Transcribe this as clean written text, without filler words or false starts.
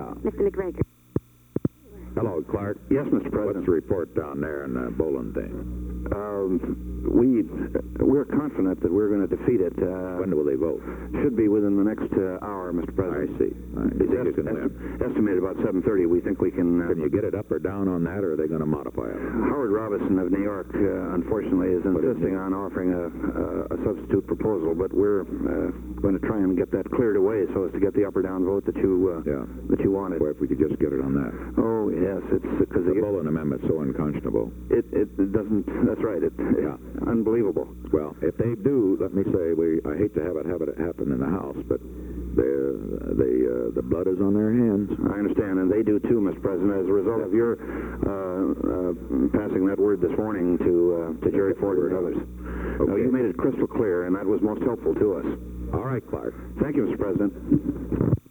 Yeah. Mr. McGregor. Hello, Clark. Yes, Mr. President. What's the report down there in the Bowling thing? We're confident that we're going to defeat it. When will they vote? Should be within the next hour, Mr. President. I see. You think you can win? Estimated about 7:30. We think we can... Can you get it up or down on that, or are they going to modify it? Howard Robison of New York, unfortunately, is insisting on offering a substitute proposal, but we're going to try and get that cleared away so as to get the up or down vote that you wanted. Or if we could just get it on that. Oh, yes. It's because the Bowling Amendment's so unconscionable. It doesn't... That's right. It's unbelievable. Well, if they do, let me say, I hate to have it happen in the House, but the blood is on their hands. I understand, and they do too, Mr. President, as a result of your passing that word this morning to Jerry Ford and others. Okay. You made it crystal clear, and that was most helpful to us. All right, Clark. Thank you, Mr. President.